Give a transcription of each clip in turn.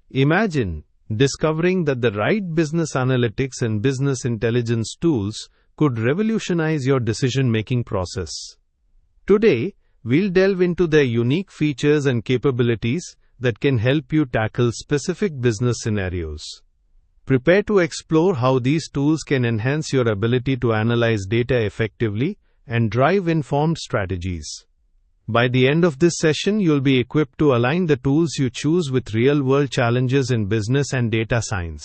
Imagine discovering that the right business analytics and business intelligence tools could revolutionize your decision-making process. Today, we'll delve into their unique features and capabilities that can help you tackle specific business scenarios. Prepare to explore how these tools can enhance your ability to analyze data effectively and drive informed strategies. By the end of this session, you'll be equipped to align the tools you choose with real-world challenges in business and data science.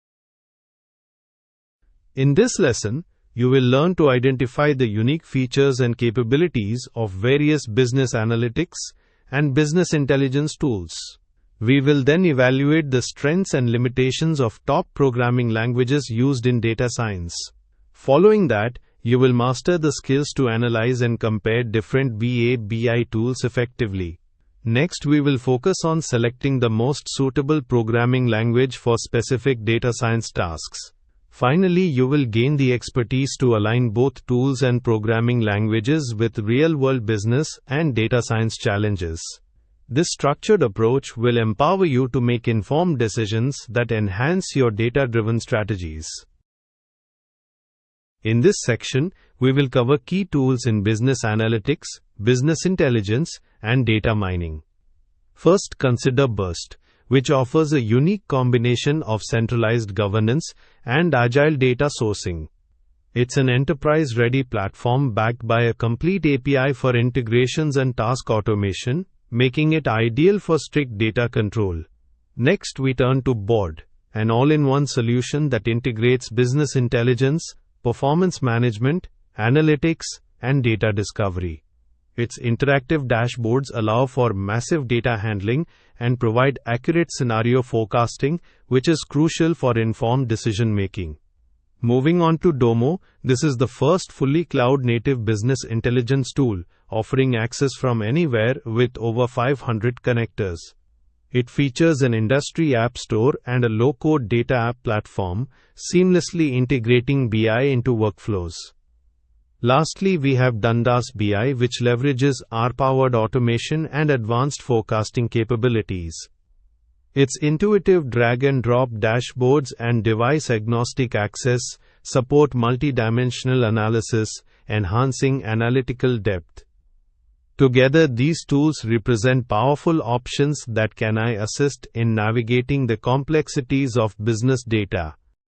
In this lesson, you will learn to identify the unique features and capabilities of various business analytics and business intelligence tools. We will then evaluate the strengths and limitations of top programming languages used in data science. Following that, you will master the skills to analyze and compare different BI tools effectively. Next, we will focus on selecting the most suitable programming language for specific data science tasks. Finally, you will gain the expertise to align both tools and programming languages with real-world business and data science challenges. This structured approach will empower you to make informed decisions that enhance your data-driven strategies. In this section, we will cover key tools in business analytics, business intelligence, and data mining. First, consider Burst, which offers a unique combination of centralized governance and agile data sourcing. It's an enterprise-ready platform backed by a complete API for integrations and task automation, making it ideal for strict data control. Next, we turn to Board, an all-in-one solution that integrates business intelligence, performance management, analytics, and data discovery. Its interactive dashboards allow for massive data handling and provide accurate scenario forecasting, which is crucial for informed decision-making. Moving on to Domo, this is the first fully cloud-native business intelligence tool, offering access from anywhere with over 500 connectors. It features an industry app store and a low-code data app platform, seamlessly integrating BI into workflows. Lastly, we have Dundas BI, which leverages R-powered automation and advanced forecasting capabilities. Its intuitive drag-and-drop dashboards and device-agnostic access support multi-dimensional analysis, enhancing analytical depth. Together, these tools represent powerful options that can assist in navigating the complexities of business data.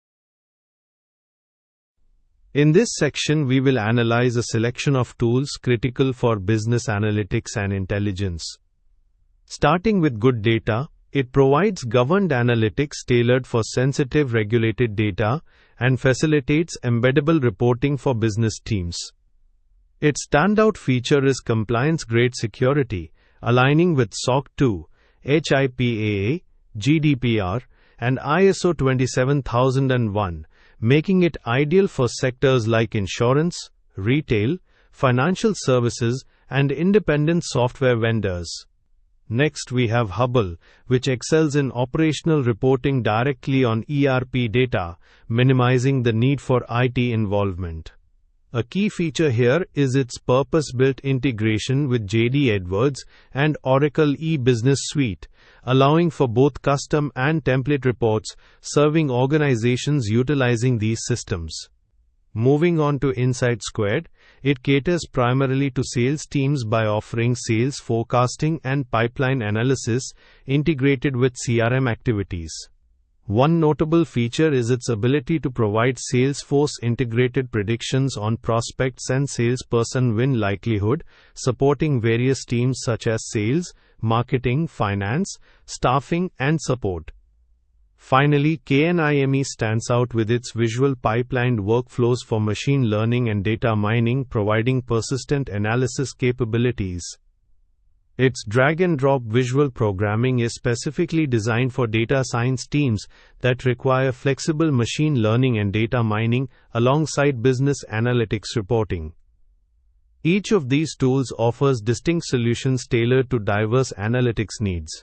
In this section, we will analyze a selection of tools critical for business analytics and intelligence. Starting with Good Data, it provides governed analytics tailored for sensitive regulated data and facilitates embeddable reporting for business teams. Its standout feature is compliance-grade security, aligning with SOC 2, HIPAA, GDPR, and ISO 27001, making it ideal for sectors like insurance, retail, financial services, and independent software vendors. Next, we have Hubble, which excels in operational reporting directly on ERP data, minimizing the need for IT involvement. A key feature here is its purpose-built integration with JD Edwards and Oracle E-Business Suite, allowing for both custom and template reports, serving organizations utilizing these systems. Moving on to Insight Squared, it caters primarily to sales teams by offering sales forecasting and pipeline analysis integrated with CRM activities. One notable feature is its ability to provide Salesforce-integrated predictions on prospects and salesperson win likelihood, supporting various teams such as sales, marketing, finance, staffing, and support. Finally, KNIME stands out with its visual pipelined workflows for machine learning and data mining, providing persistent analysis capabilities. Its drag-and-drop visual programming is specifically designed for data science teams that require flexible machine learning and data mining alongside business analytics reporting. Each of these tools offers distinct solutions tailored to diverse analytics needs.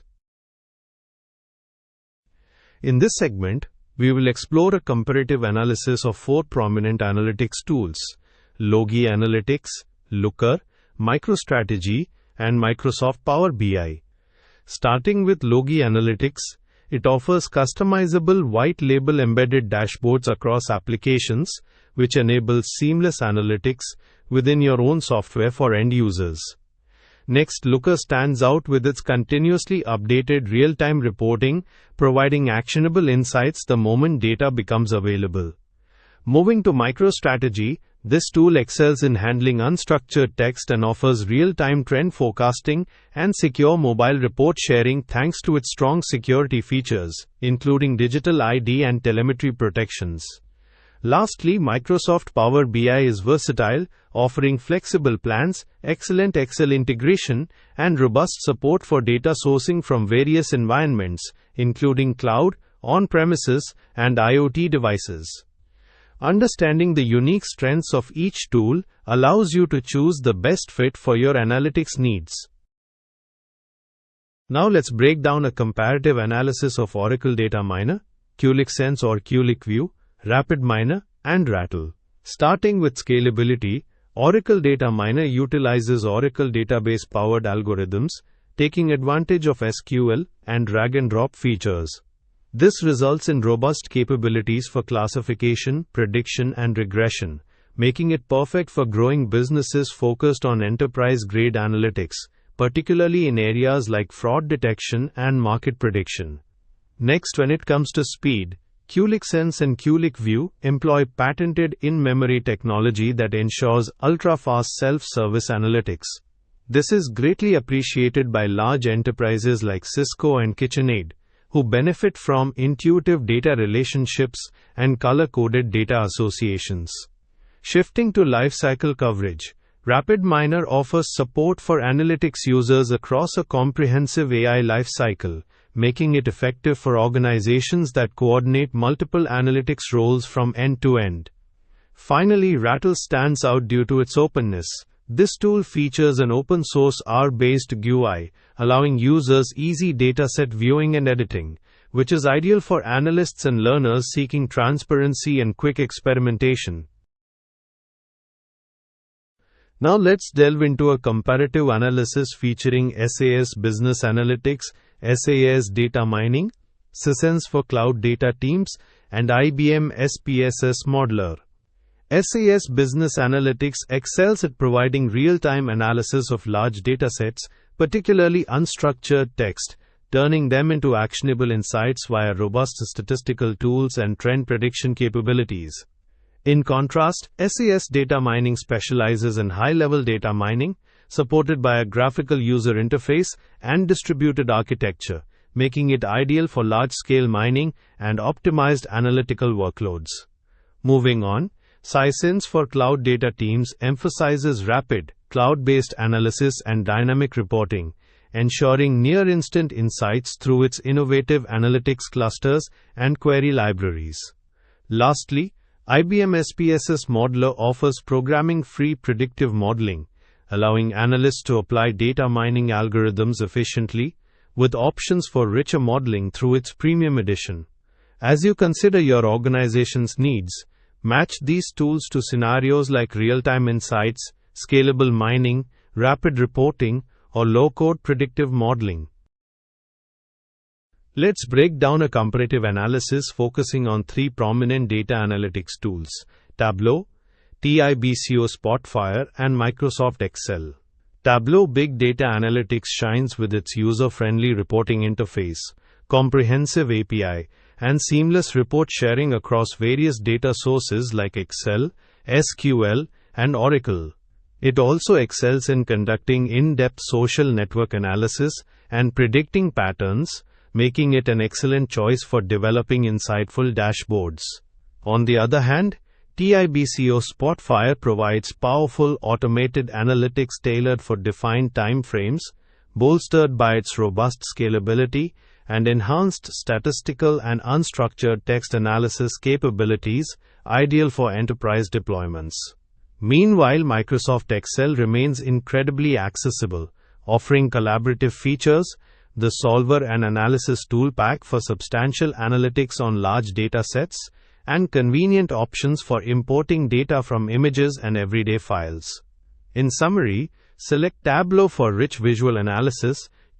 In this segment, we will explore a comparative analysis of 4 prominent analytics tools: Logi Analytics, Looker, MicroStrategy, and Microsoft Power BI. Starting with Logi Analytics, It offers customizable white-label embedded dashboards across applications, which enables seamless analytics within your own software for end users. Next, Looker stands out with its continuously updated real-time reporting, providing actionable insights the moment data becomes available. Moving to MicroStrategy, this tool excels in handling unstructured text and offers real-time trend forecasting and secure mobile report sharing thanks to its strong security features, including digital ID and telemetry protections. Lastly, Microsoft Power BI is versatile, offering flexible plans, excellent Excel integration, and robust support for data sourcing from various environments, including cloud, on-premises, and IoT devices. Understanding the unique strengths of each tool allows you to choose the best fit for your analytics needs. Now let's break down a comparative analysis of Oracle Data Miner, QlikSense or QlikView, RapidMiner, and Rattle. Starting with scalability, Oracle Data Miner utilizes Oracle database-powered algorithms, taking advantage of SQL and drag-and-drop features. This results in robust capabilities for classification, prediction, and regression, making it perfect for growing businesses focused on enterprise-grade analytics, particularly in areas like fraud detection and market prediction. Next, when it comes to speed, QlikSense and QlikView employ patented in-memory technology that ensures ultra-fast self-service analytics. This is greatly appreciated by large enterprises like Cisco and KitchenAid, who benefit from intuitive data relationships and color-coded data associations. Shifting to lifecycle coverage, RapidMiner offers support for analytics users across a comprehensive AI lifecycle, making it effective for organizations that coordinate multiple analytics roles from end to end. Finally, Rattle stands out due to its openness. This tool features an open-source R-based GUI, allowing users easy dataset viewing and editing, which is ideal for analysts and learners seeking transparency and quick experimentation. Now let's delve into a comparative analysis featuring SAS Business Analytics, SAS Data Mining, Sisense for Cloud Data Teams, and IBM SPSS Modeler. SAS Business Analytics excels at providing real-time analysis of large datasets, particularly unstructured text, turning them into actionable insights via robust statistical tools and trend prediction capabilities. In contrast, SAS Data Mining specializes in high-level data mining, supported by a graphical user interface and distributed architecture, making it ideal for large-scale mining and optimized analytical workloads. Moving on, Sisense for Cloud Data Teams emphasizes rapid, cloud-based analysis and dynamic reporting, ensuring near-instant insights through its innovative analytics clusters and query libraries. Lastly, IBM SPSS Modeler offers programming-free predictive modeling, allowing analysts to apply data mining algorithms efficiently, with options for richer modeling through its premium edition. As you consider your organization's needs, match these tools to scenarios like real-time insights, scalable mining, rapid reporting, or low-code predictive modeling. Let's break down a comparative analysis focusing on three prominent data analytics tools: Tableau, TIBCO Spotfire, and Microsoft Excel. Tableau Big Data Analytics shines with its user-friendly reporting interface, comprehensive API, and seamless report sharing across various data sources like Excel, SQL, and Oracle. It also excels in conducting in-depth social network analysis and predicting patterns, making it an excellent choice for developing insightful dashboards. On the other hand, TIBCO Spotfire provides powerful automated analytics tailored for defined time frames, bolstered by its robust scalability and enhanced statistical and unstructured text analysis capabilities, ideal for enterprise deployments. Meanwhile, Microsoft Excel remains incredibly accessible, offering collaborative features, the solver and analysis tool pack for substantial analytics on large datasets, and convenient options for importing data from images and everyday files. In summary, select Tableau for rich visual analysis,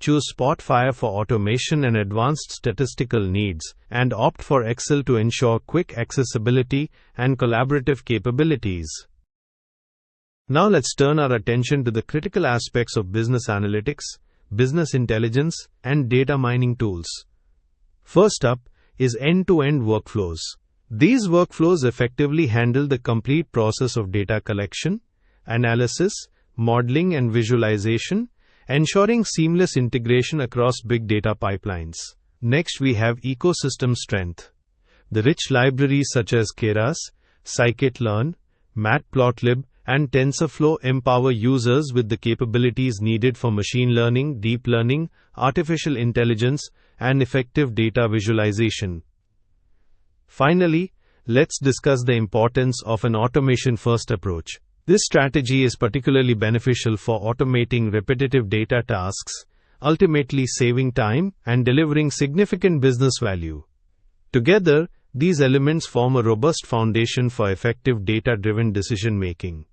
choose Spotfire for automation and advanced statistical needs, and opt for Excel to ensure quick accessibility and collaborative capabilities. Now let's turn our attention to the critical aspects of business analytics, business intelligence, and data mining tools. First up is end-to-end workflows. These workflows effectively handle the complete process of data collection, analysis, modeling, and visualization, ensuring seamless integration across big data pipelines. Next, we have ecosystem strength. The rich libraries such as Keras, scikit-learn, Matplotlib, and TensorFlow empower users with the capabilities needed for machine learning, deep learning, artificial intelligence, and effective data visualization. Finally, let's discuss the importance of an automation-first approach. This strategy is particularly beneficial for automating repetitive data tasks, ultimately saving time and delivering significant business value. Together, these elements form a robust foundation for effective data-driven decision-making.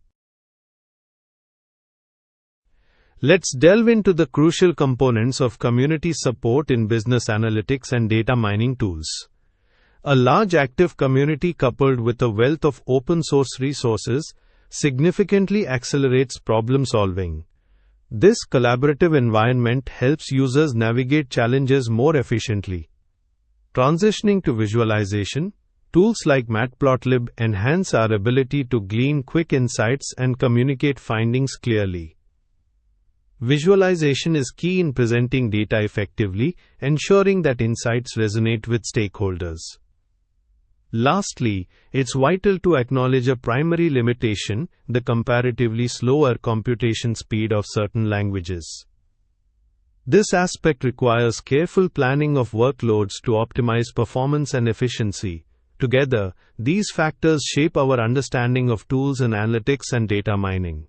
Let's delve into the crucial components of community support in business analytics and data mining tools. A large active community coupled with a wealth of open-source resources significantly accelerates problem solving. This collaborative environment helps users navigate challenges more efficiently. Transitioning to visualization, tools like Matplotlib enhance our ability to glean quick insights and communicate findings clearly. Visualization is key in presenting data effectively, ensuring that insights resonate with stakeholders. Lastly, it's vital to acknowledge a primary limitation: the comparatively slower computation speed of certain languages. This aspect requires careful planning of workloads to optimize performance and efficiency. Together, these factors shape our understanding of tools and analytics and data mining.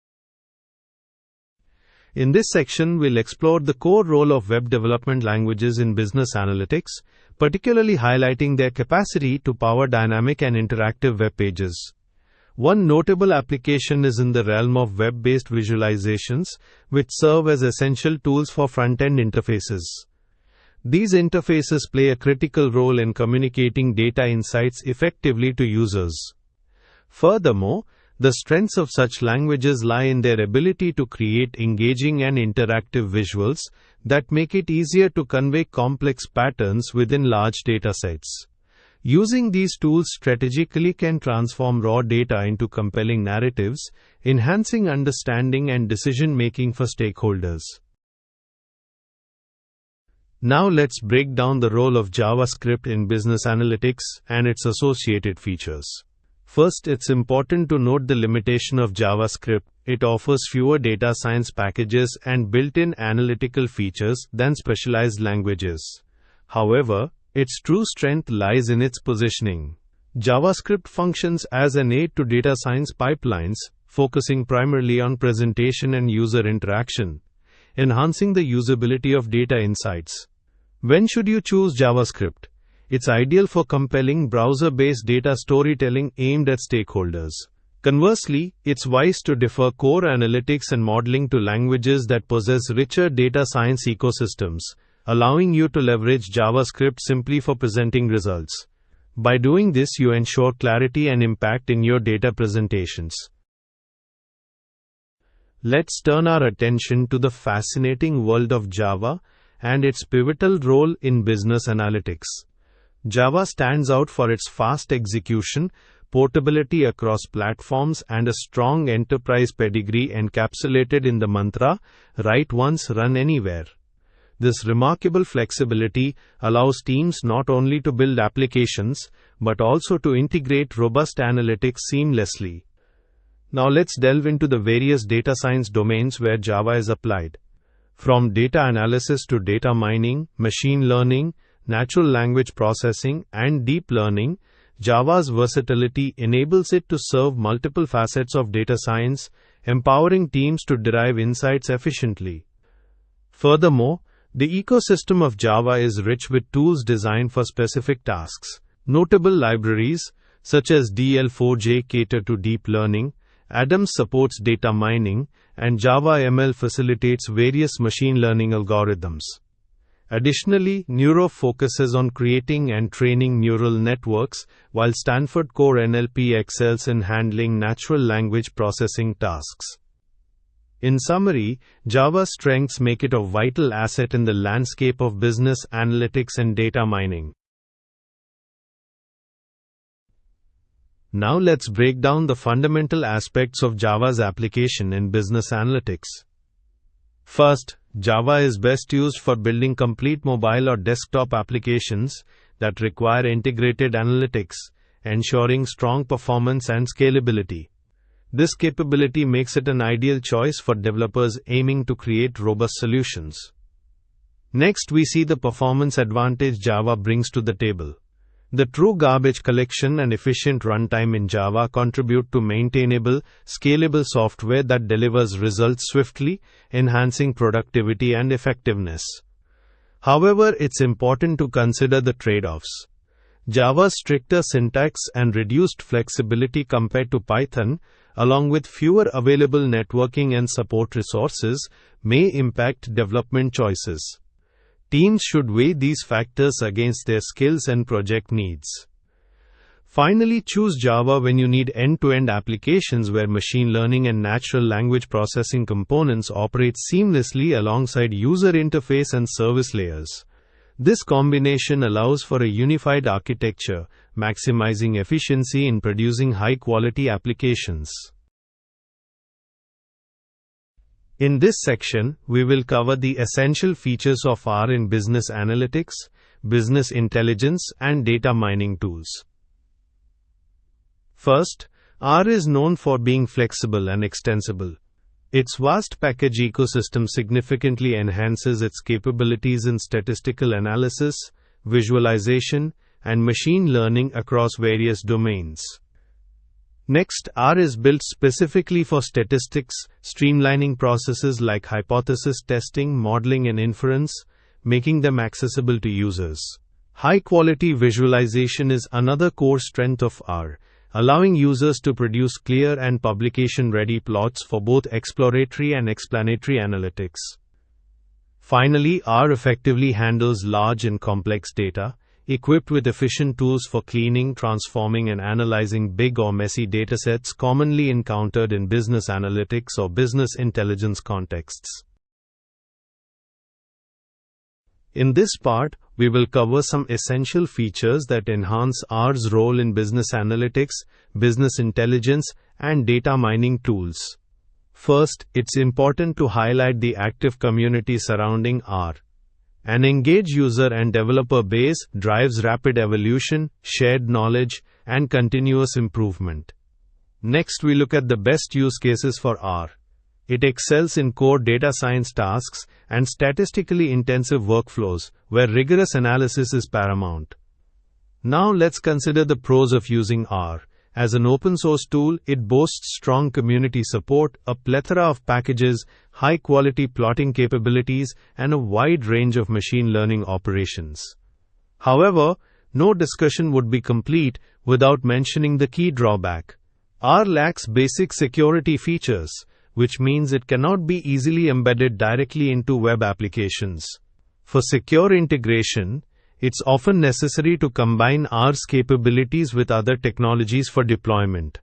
In this section, we'll explore the core role of web development languages in business analytics, particularly highlighting their capacity to power dynamic and interactive web pages. One notable application is in the realm of web-based visualizations, which serve as essential tools for front-end interfaces. These interfaces play a critical role in communicating data insights effectively to users. Furthermore, the strengths of such languages lie in their ability to create engaging and interactive visuals that make it easier to convey complex patterns within large datasets. Using these tools strategically can transform raw data into compelling narratives, enhancing understanding and decision-making for stakeholders. Now let's break down the role of JavaScript in business analytics and its associated features. First, it's important to note the limitation of JavaScript. It offers fewer data science packages and built-in analytical features than specialized languages. However, its true strength lies in its positioning. JavaScript functions as an aid to data science pipelines, focusing primarily on presentation and user interaction, enhancing the usability of data insights. When should you choose JavaScript? It's ideal for compelling browser-based data storytelling aimed at stakeholders. Conversely, it's wise to defer core analytics and modeling to languages that possess richer data science ecosystems, allowing you to leverage JavaScript simply for presenting results. By doing this, you ensure clarity and impact in your data presentations. Let's turn our attention to the fascinating world of Java and its pivotal role in business analytics. Java stands out for its fast execution, portability across platforms, and a strong enterprise pedigree encapsulated in the mantra, "Write once, run anywhere." This remarkable flexibility allows teams not only to build applications, but also to integrate robust analytics seamlessly. Now let's delve into the various data science domains where Java is applied. From data analysis to data mining, machine learning, natural language processing, and deep learning, Java's versatility enables it to serve multiple facets of data science, empowering teams to derive insights efficiently. Furthermore, the ecosystem of Java is rich with tools designed for specific tasks. Notable libraries, such as DL4J, cater to deep learning, Adams supports data mining, and Java ML facilitates various machine learning algorithms. Additionally, Neuro focuses on creating and training neural networks, while Stanford Core NLP excels in handling natural language processing tasks. In summary, Java's strengths make it a vital asset in the landscape of business analytics and data mining. Now let's break down the fundamental aspects of Java's application in business analytics. First, Java is best used for building complete mobile or desktop applications that require integrated analytics, ensuring strong performance and scalability. This capability makes it an ideal choice for developers aiming to create robust solutions. Next, we see the performance advantage Java brings to the table. The true garbage collection and efficient runtime in Java contribute to maintainable, scalable software that delivers results swiftly, enhancing productivity and effectiveness. However, it's important to consider the trade-offs. Java's stricter syntax and reduced flexibility compared to Python, along with fewer available networking and support resources, may impact development choices. Teams should weigh these factors against their skills and project needs. Finally, choose Java when you need end-to-end applications where machine learning and natural language processing components operate seamlessly alongside user interface and service layers. This combination allows for a unified architecture, maximizing efficiency in producing high-quality applications. In this section, we will cover the essential features of R in business analytics, business intelligence, and data mining tools. First, R is known for being flexible and extensible. Its vast package ecosystem significantly enhances its capabilities in statistical analysis, visualization, and machine learning across various domains. Next, R is built specifically for statistics, streamlining processes like hypothesis testing, modeling, and inference, making them accessible to users. High-quality visualization is another core strength of R, allowing users to produce clear and publication-ready plots for both exploratory and explanatory analytics. Finally, R effectively handles large and complex data, equipped with efficient tools for cleaning, transforming, and analyzing big or messy datasets commonly encountered in business analytics or business intelligence contexts. In this part, we will cover some essential features that enhance R's role in business analytics, business intelligence, and data mining tools. First, it's important to highlight the active community surrounding R. An engaged user and developer base drives rapid evolution, shared knowledge, and continuous improvement. Next, we look at the best use cases for R. It excels in core data science tasks and statistically intensive workflows, where rigorous analysis is paramount. Now let's consider the pros of using R. As an open-source tool, it boasts strong community support, a plethora of packages, high-quality plotting capabilities, and a wide range of machine learning operations. However, no discussion would be complete without mentioning the key drawback. R lacks basic security features, which means it cannot be easily embedded directly into web applications. For secure integration, it's often necessary to combine R's capabilities with other technologies for deployment.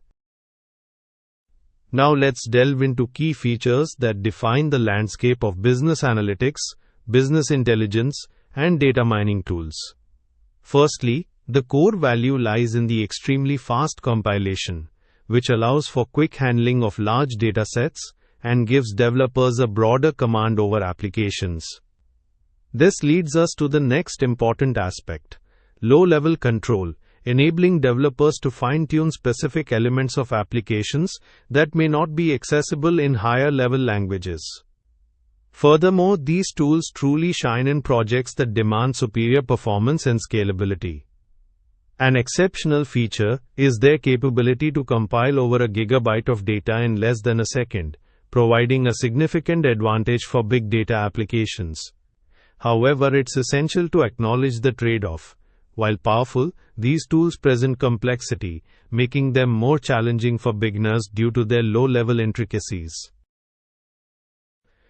Now let's delve into key features that define the landscape of business analytics, business intelligence, and data mining tools. Firstly, the core value lies in the extremely fast compilation, which allows for quick handling of large datasets and gives developers a broader command over applications. This leads us to the next important aspect: low-level control, enabling developers to fine-tune specific elements of applications that may not be accessible in higher-level languages. Furthermore, these tools truly shine in projects that demand superior performance and scalability. An exceptional feature is their capability to compile over a gigabyte of data in less than a second, providing a significant advantage for big data applications. However, it's essential to acknowledge the trade-off. While powerful, these tools present complexity, making them more challenging for beginners due to their low-level intricacies.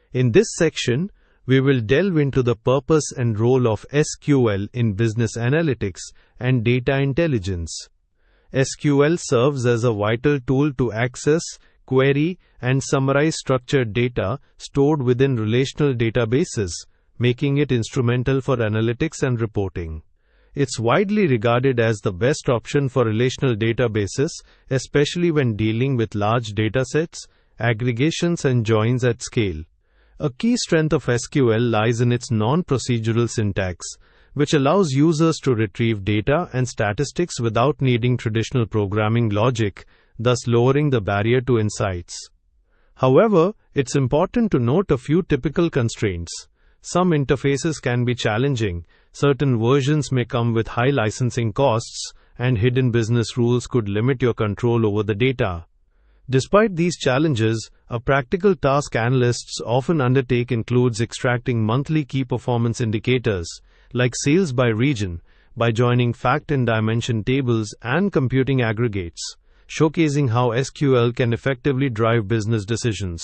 In this section, we will delve into the purpose and role of SQL in business analytics and data intelligence. SQL serves as a vital tool to access, query, and summarize structured data stored within relational databases, making it instrumental for analytics and reporting. It's widely regarded as the best option for relational databases, especially when dealing with large datasets, aggregations, and joins at scale. A key strength of SQL lies in its non-procedural syntax, which allows users to retrieve data and statistics without needing traditional programming logic, thus lowering the barrier to insights. However, it's important to note a few typical constraints. Some interfaces can be challenging, certain versions may come with high licensing costs, and hidden business rules could limit your control over the data. Despite these challenges, a practical task analysts often undertake includes extracting monthly key performance indicators, like sales by region, by joining fact and dimension tables and computing aggregates, showcasing how SQL can effectively drive business decisions.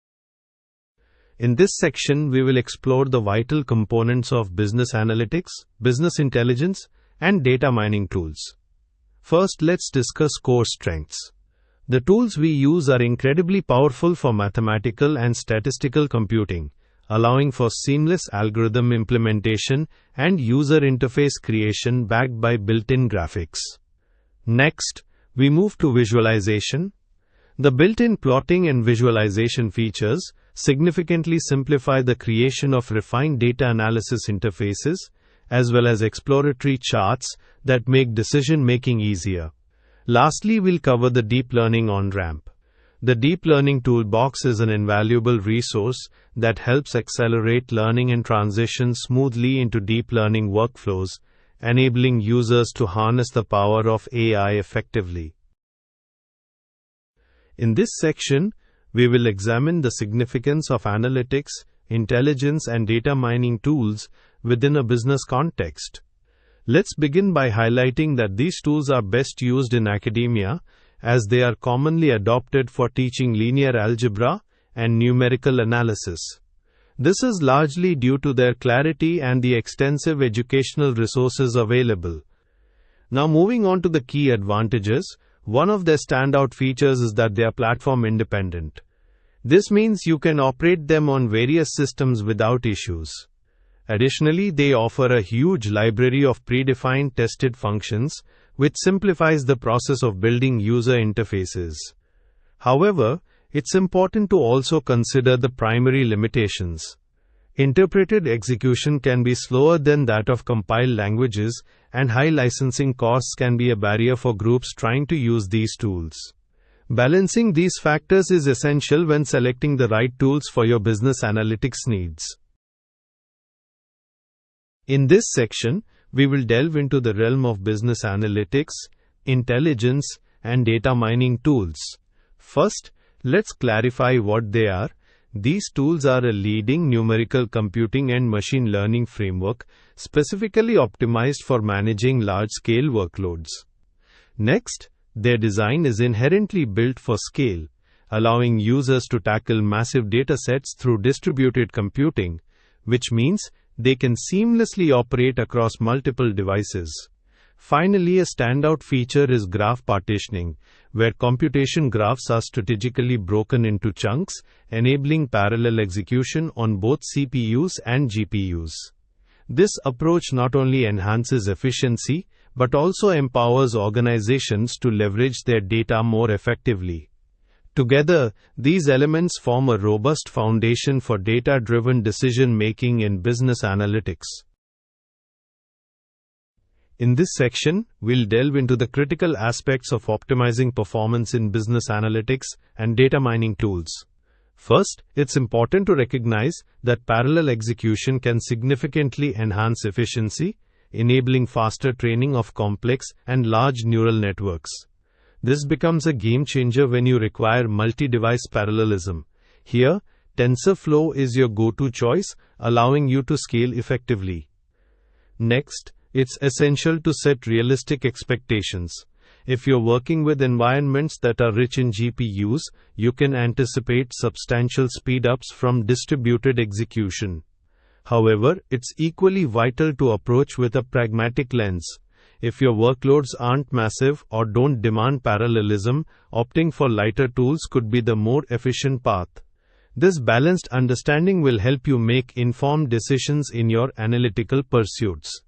In this section, we will explore the vital components of business analytics, business intelligence, and data mining tools. First, let's discuss core strengths. The tools we use are incredibly powerful for mathematical and statistical computing, allowing for seamless algorithm implementation and user interface creation backed by built-in graphics. Next, we move to visualization. The built-in plotting and visualization features significantly simplify the creation of refined data analysis interfaces, as well as exploratory charts that make decision-making easier. Lastly, we'll cover the deep learning on-ramp. The Deep Learning Toolbox is an invaluable resource that helps accelerate learning and transition smoothly into deep learning workflows, enabling users to harness the power of AI effectively. In this section, we will examine the significance of analytics, intelligence, and data mining tools within a business context. Let's begin by highlighting that these tools are best used in academia, as they are commonly adopted for teaching linear algebra and numerical analysis. This is largely due to their clarity and the extensive educational resources available. Now, moving on to the key advantages, one of their standout features is that they are platform independent. This means you can operate them on various systems without issues. Additionally, they offer a huge library of predefined tested functions, which simplifies the process of building user interfaces. However, it's important to also consider the primary limitations. Interpreted execution can be slower than that of compiled languages, and high licensing costs can be a barrier for groups trying to use these tools. Balancing these factors is essential when selecting the right tools for your business analytics needs. In this section, we will delve into the realm of business analytics, intelligence, and data mining tools. First, let's clarify what they are. These tools are a leading numerical computing and machine learning framework specifically optimized for managing large-scale workloads. Next, their design is inherently built for scale, allowing users to tackle massive datasets through distributed computing, which means they can seamlessly operate across multiple devices. Finally, a standout feature is graph partitioning, where computation graphs are strategically broken into chunks, enabling parallel execution on both CPUs and GPUs. This approach not only enhances efficiency, but also empowers organizations to leverage their data more effectively. Together, these elements form a robust foundation for data-driven decision-making in business analytics. In this section, we'll delve into the critical aspects of optimizing performance in business analytics and data mining tools. First, it's important to recognize that parallel execution can significantly enhance efficiency, enabling faster training of complex and large neural networks. This becomes a game changer when you require multi-device parallelism. Here, TensorFlow is your go-to choice, allowing you to scale effectively. Next, it's essential to set realistic expectations. If you're working with environments that are rich in GPUs, you can anticipate substantial speedups from distributed execution. However, it's equally vital to approach with a pragmatic lens. If your workloads aren't massive or don't demand parallelism, opting for lighter tools could be the more efficient path. This balanced understanding will help you make informed decisions in your analytical pursuits.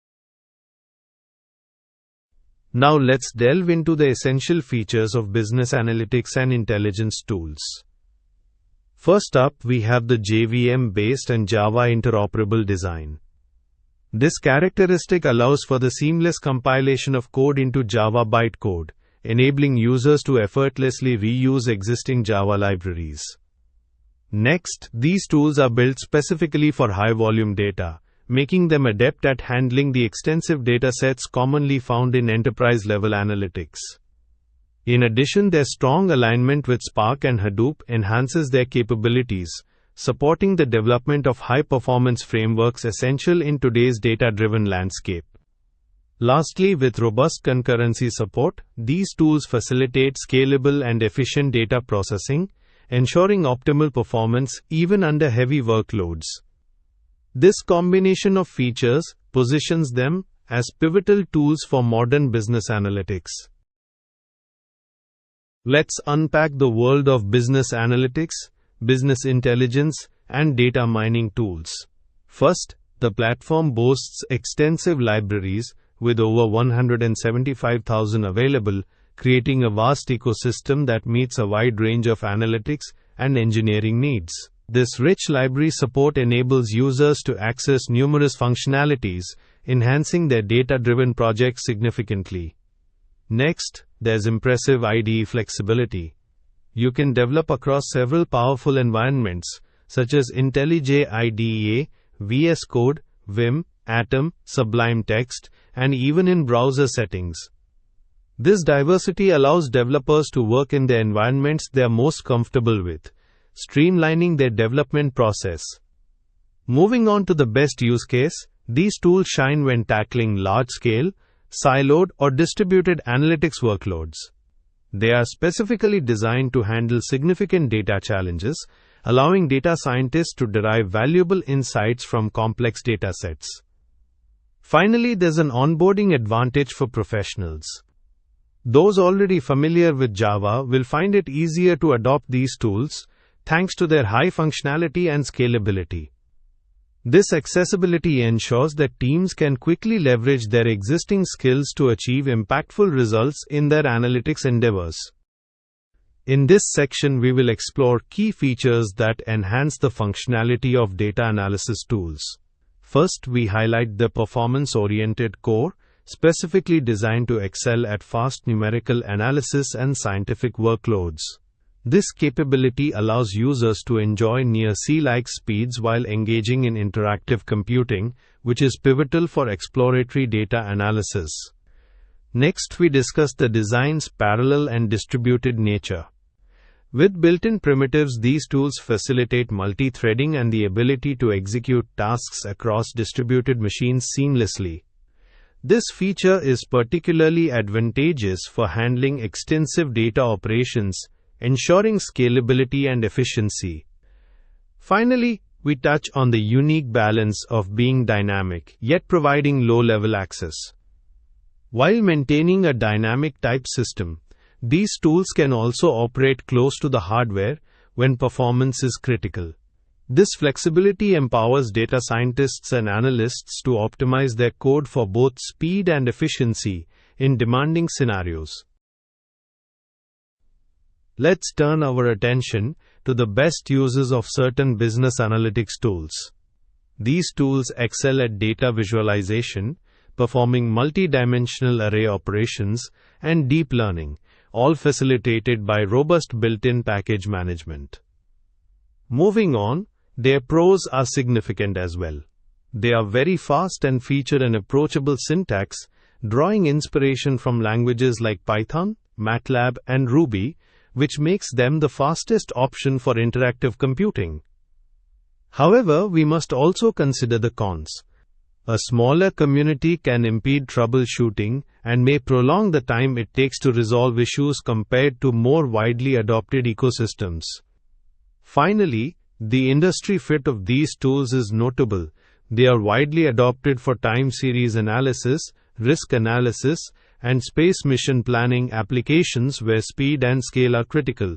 Now let's delve into the essential features of business analytics and intelligence tools. First up, we have the JVM-based and Java interoperable design. This characteristic allows for the seamless compilation of code into Java bytecode, enabling users to effortlessly reuse existing Java libraries. Next, these tools are built specifically for high-volume data, making them adept at handling the extensive datasets commonly found in enterprise-level analytics. In addition, their strong alignment with Spark and Hadoop enhances their capabilities, supporting the development of high-performance frameworks essential in today's data-driven landscape. Lastly, with robust concurrency support, these tools facilitate scalable and efficient data processing, ensuring optimal performance even under heavy workloads. This combination of features positions them as pivotal tools for modern business analytics. Let's unpack the world of business analytics, business intelligence, and data mining tools. First, the platform boasts extensive libraries, with over 175,000 available, creating a vast ecosystem that meets a wide range of analytics and engineering needs. This rich library support enables users to access numerous functionalities, enhancing their data-driven projects significantly. Next, there's impressive IDE flexibility. You can develop across several powerful environments, such as IntelliJ IDEA, VS Code, Vim, Atom, Sublime Text, and even in browser settings. This diversity allows developers to work in the environments they are most comfortable with, streamlining their development process. Moving on to the best use case, these tools shine when tackling large-scale, siloed, or distributed analytics workloads. They are specifically designed to handle significant data challenges, allowing data scientists to derive valuable insights from complex datasets. Finally, there's an onboarding advantage for professionals. Those already familiar with Java will find it easier to adopt these tools, thanks to their high functionality and scalability. This accessibility ensures that teams can quickly leverage their existing skills to achieve impactful results in their analytics endeavors. In this section, we will explore key features that enhance the functionality of data analysis tools. First, we highlight the performance-oriented core, specifically designed to excel at fast numerical analysis and scientific workloads. This capability allows users to enjoy near sea-like speeds while engaging in interactive computing, which is pivotal for exploratory data analysis. Next, we discuss the design's parallel and distributed nature. With built-in primitives, these tools facilitate multi-threading and the ability to execute tasks across distributed machines seamlessly. This feature is particularly advantageous for handling extensive data operations, ensuring scalability and efficiency. Finally, we touch on the unique balance of being dynamic, yet providing low-level access. While maintaining a dynamic type system, these tools can also operate close to the hardware when performance is critical. This flexibility empowers data scientists and analysts to optimize their code for both speed and efficiency in demanding scenarios. Let's turn our attention to the best uses of certain business analytics tools. These tools excel at data visualization, performing multi-dimensional array operations, and deep learning, all facilitated by robust built-in package management. Moving on, their pros are significant as well. They are very fast and feature an approachable syntax, drawing inspiration from languages like Python, MATLAB, and Ruby, which makes them the fastest option for interactive computing. However, we must also consider the cons. A smaller community can impede troubleshooting and may prolong the time it takes to resolve issues compared to more widely adopted ecosystems. Finally, the industry fit of these tools is notable. They are widely adopted for time series analysis, risk analysis, and space mission planning applications where speed and scale are critical.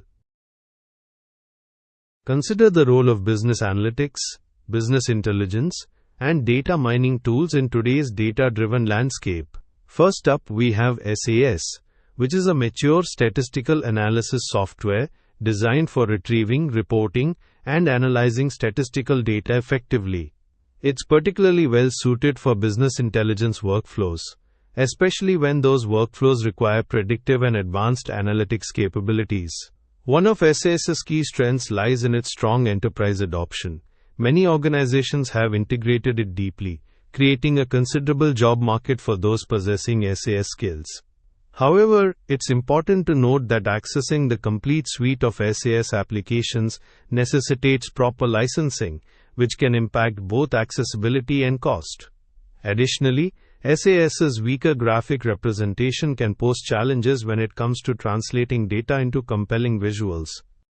Consider the role of business analytics, business intelligence, and data mining tools in today's data-driven landscape. First up, we have SAS, which is a mature statistical analysis software designed for retrieving, reporting, and analyzing statistical data effectively. It's particularly well suited for business intelligence workflows, especially when those workflows require predictive and advanced analytics capabilities. One of SAS's key strengths lies in its strong enterprise adoption. Many organizations have integrated it deeply, creating a considerable job market for those possessing SAS skills. However, it's important to note that accessing the complete suite of SAS applications necessitates proper licensing, which can impact both accessibility and cost. Additionally, SAS's weaker graphic representation can pose challenges when it comes to translating data into compelling visuals.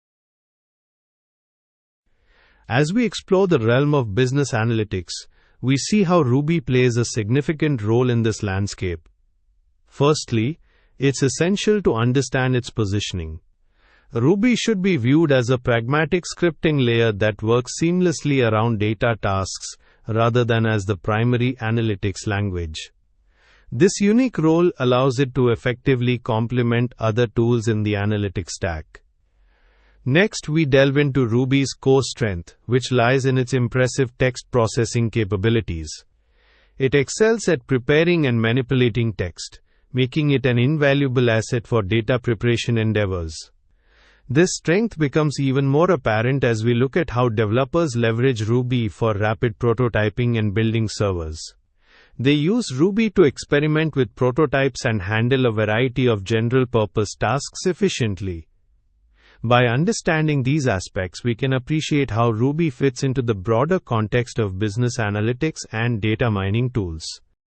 As we explore the realm of business analytics, we see how Ruby plays a significant role in this landscape. Firstly, it's essential to understand its positioning. Ruby should be viewed as a pragmatic scripting layer that works seamlessly around data tasks rather than as the primary analytics language. This unique role allows it to effectively complement other tools in the analytics stack. Next, we delve into Ruby's core strength, which lies in its impressive text processing capabilities. It excels at preparing and manipulating text, making it an invaluable asset for data preparation endeavors. This strength becomes even more apparent as we look at how developers leverage Ruby for rapid prototyping and building servers. They use Ruby to experiment with prototypes and handle a variety of general-purpose tasks efficiently. By understanding these aspects, we can appreciate how Ruby fits into the broader context of business analytics and data mining tools.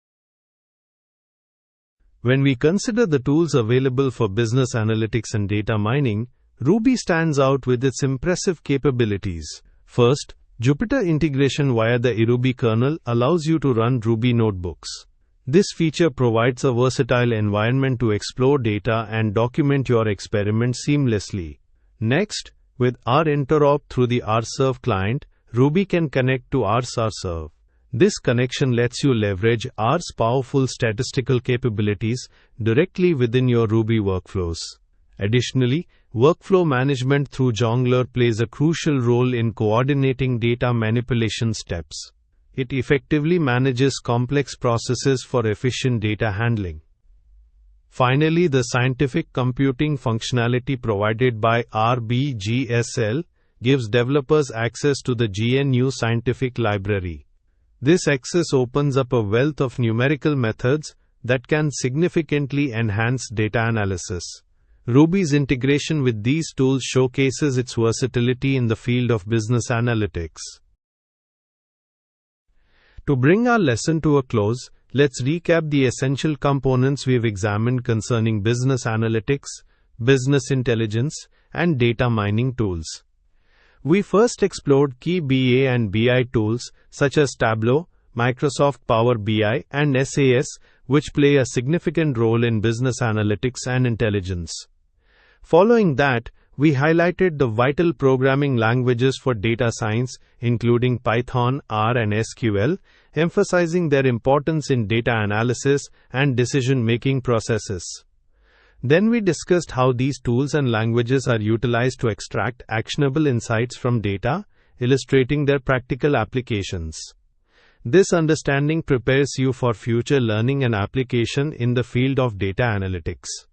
When we consider the tools available for business analytics and data mining, Ruby stands out with its impressive capabilities. First, Jupyter integration via the iRuby kernel allows you to run Ruby notebooks. This feature provides a versatile environment to explore data and document your experiments seamlessly. Next, with RInterop through the RServe client, Ruby can connect to RServe. This connection lets you leverage R's powerful statistical capabilities directly within your Ruby workflows. Additionally, workflow management through Jongler plays a crucial role in coordinating data manipulation steps. It effectively manages complex processes for efficient data handling. Finally, the scientific computing functionality provided by RBGSL gives developers access to the GNU Scientific Library. This access opens up a wealth of numerical methods that can significantly enhance data analysis. Ruby's integration with these tools showcases its versatility in the field of business analytics. To bring our lesson to a close, let's recap the essential components we've examined concerning business analytics, business intelligence, and data mining tools. We first explored key BA and BI tools such as Tableau, Microsoft Power BI, and SAS, which play a significant role in business analytics and intelligence. Following that, we highlighted the vital programming languages for data science, including Python, R, and SQL, emphasizing their importance in data analysis and decision-making processes. Then we discussed how these tools and languages are utilized to extract actionable insights from data, illustrating their practical applications. This understanding prepares you for future learning and application in the field of data analytics.